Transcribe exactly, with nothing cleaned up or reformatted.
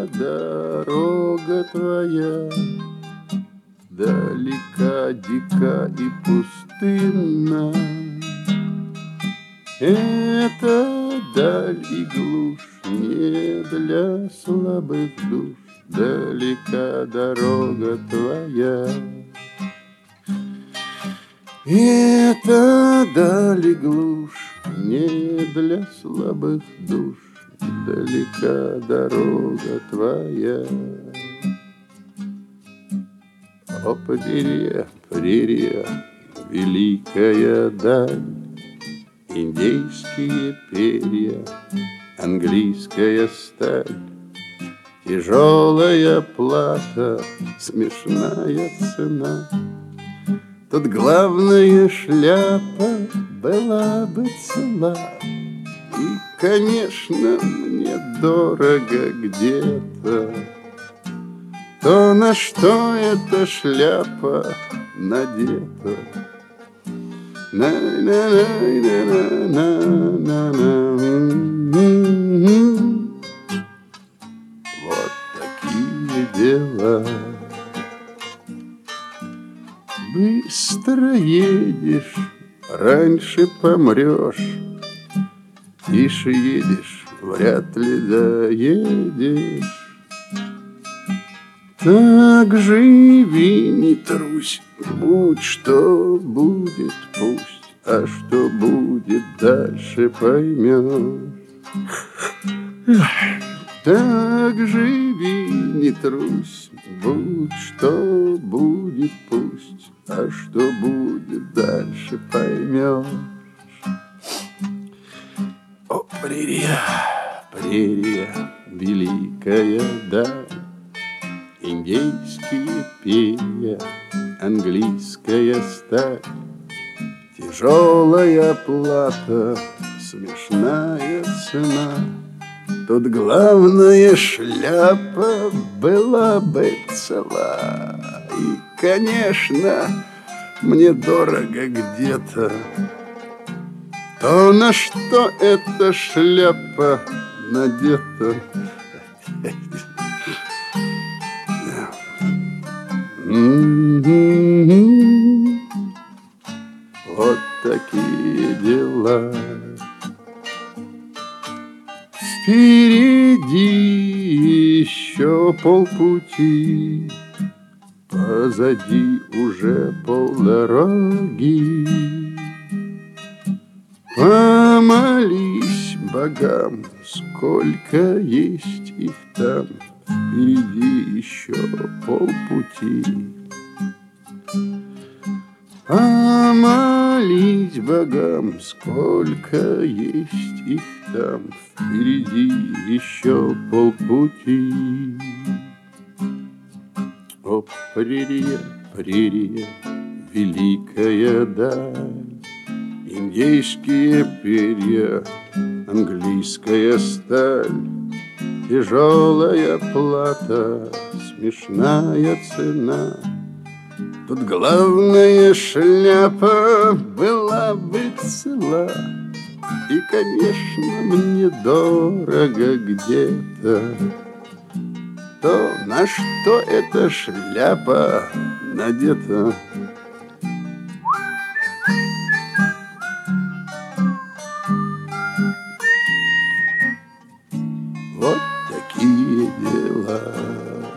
дорога твоя далека, дика и пустынна. Это даль и глушь не для слабых душ, далека дорога твоя. Это даль и глушь не для слабых душ, далека дорога твоя. О, прерия, прерия, великая даль, индейские перья, английская сталь, тяжелая плата, смешная цена. Тут главная шляпа была бы цела. И, конечно, мне дорого где-то то, на что эта шляпа надета. Вот такие дела. Быстро едешь, раньше помрешь. Тише едешь, вряд ли доедешь. Так живи, не трусь, будь что будет, пусть, а что будет дальше поймешь. Так живи, не трусь, будь что будет, пусть, а что будет дальше поймешь. О, прерия, прерия, великая даль, индейские перья, английская сталь, тяжелая плата, смешная цена. Тут главная шляпа была бы цела. И, конечно, мне дорого где-то то, на что эта шляпа надета. Вот такие дела. Впереди еще полпути, позади уже полдороги. Помолись богам, сколько есть их там, впереди еще полпути. Помолись богам, сколько есть их там, впереди еще полпути. О, прерия, прерия, великая даль, индейские перья, английская сталь, тяжелая плата, смешная цена. Тут главная шляпа была бы цела. И, конечно, мне дорого где-то то, на что эта шляпа надета. Вот такие дела.